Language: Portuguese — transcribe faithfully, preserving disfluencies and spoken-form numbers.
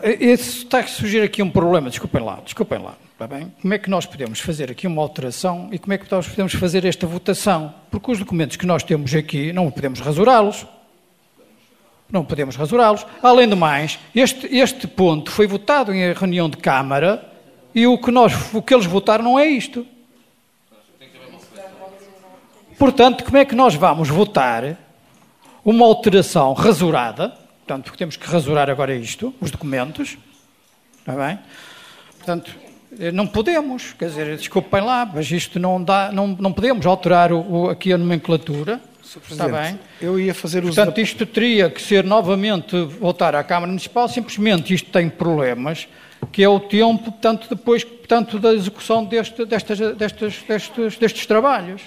esse, está a surgir aqui um problema, desculpem lá, desculpem lá, está bem? Como é que nós podemos fazer aqui uma alteração e como é que nós podemos fazer esta votação? Porque os documentos que nós temos aqui não podemos rasurá-los. Não podemos rasurá-los. Além do mais, este, este ponto foi votado em reunião de Câmara e o que, nós, o que eles votaram não é isto. Portanto, como é que nós vamos votar uma alteração rasurada? Portanto, porque temos que rasurar agora isto, os documentos. Está bem? Portanto, não podemos. Quer dizer, desculpem lá, mas isto não dá, não, não podemos alterar o, o, aqui a nomenclatura. Está bem? Eu ia fazer uso Portanto, da... isto teria que ser novamente voltar à Câmara Municipal, simplesmente isto tem problemas, que é o tempo, portanto, depois, portanto, da execução deste, destas, destes, destes, destes trabalhos.